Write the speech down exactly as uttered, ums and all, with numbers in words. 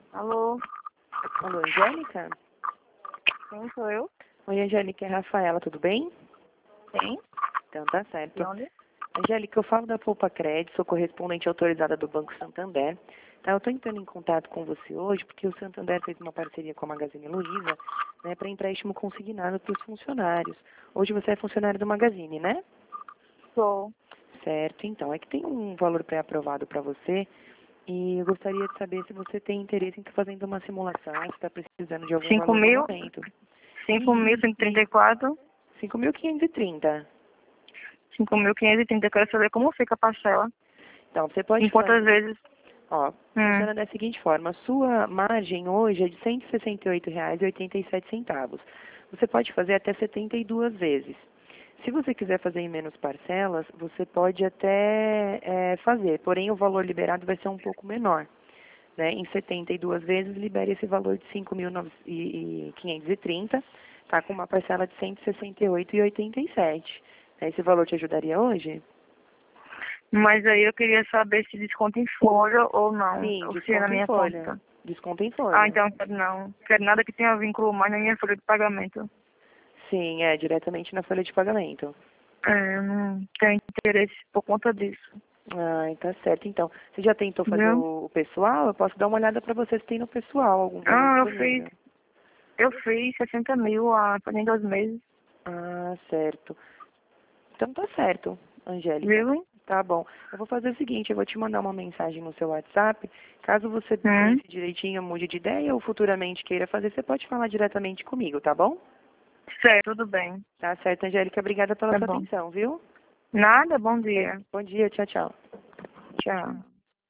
Alô? Alô, Angélica? Quem sou eu? Oi, Angélica, é a Rafaela, tudo bem? Quem? Então tá De certo. onde? Angélica, eu falo da Poupa Crédito, sou correspondente autorizada do Banco Santander. Tá, eu estou entrando em contato com você hoje porque o Santander fez uma parceria com a Magazine Luiza, né, para empréstimo consignado para os funcionários. Hoje você é funcionário do Magazine, né? Sou. Certo, então, é que tem um valor pré-aprovado para você e eu gostaria de saber se você tem interesse em estar fazendo uma simulação, se está precisando de algum Cinco valor no mil? momento. Cinco mil E, cento e trinta e e quatro? cinco mil quinhentos e trinta. Cinco mil quinhentos e trinta. Eu quero saber como fica a parcela. Então, você pode Em quantas fazer, vezes? ó, Hum. funciona da seguinte forma, a sua margem hoje é de cento e sessenta e oito reais e oitenta e sete centavos. Você pode fazer até setenta e duas vezes. Se você quiser fazer em menos parcelas, você pode até é, fazer, porém o valor liberado vai ser um pouco menor. Né? Em setenta e duas vezes, libere esse valor de cinco mil quinhentos e trinta, tá? Com uma parcela de cento e sessenta e oito reais e oitenta e sete centavos. Esse valor te ajudaria hoje? Mas aí eu queria saber se desconta em folha ou não. Sim, Ou se é na desconto em minha folha. conta. Desconto em Ah, folha. então não. Quero nada que tenha vínculo mais na minha folha de pagamento. Sim, é diretamente na folha de pagamento. É, eu não tenho interesse por conta disso. Ah, tá certo. Então, você já tentou fazer Viu? o, o pessoal? Eu posso dar uma olhada para você se tem no pessoal algum valor Ah, eu fiz. disponível. Eu fiz sessenta mil há fazem dois meses. Ah, certo. Então tá certo, Angélica. Viu? Tá bom. Eu vou fazer o seguinte, eu vou te mandar uma mensagem no seu WhatsApp. Caso você Hum. pense direitinho, mude de ideia ou futuramente queira fazer, você pode falar diretamente comigo, tá bom? Certo, tudo bem. Tá certo, Angélica. Obrigada pela Tá sua bom. atenção, viu? Nada, bom dia. Bom dia, tchau, tchau. Tchau.